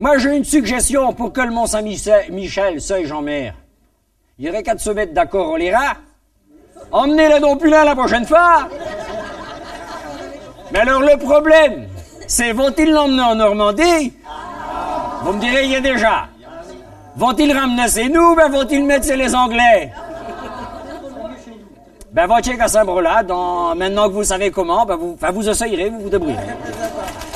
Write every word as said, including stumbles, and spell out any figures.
Moi, j'ai une suggestion pour que le Mont-Saint-Michel, Seuil, Jean-Mère. Il y aurait qu'à se mettre d'accord, on l'ira. Emmenez-le donc plus là la prochaine fois. Mais alors, le problème, c'est vont-ils l'emmener en Normandie? Vous me direz, il y a déjà. Vont-ils ramener chez nous, ben vont-ils mettre chez les Anglais? Ben, va checker à Saint-Brolade, maintenant que vous savez comment, ben vous, enfin, vous essayerez, vous vous débrouillerez.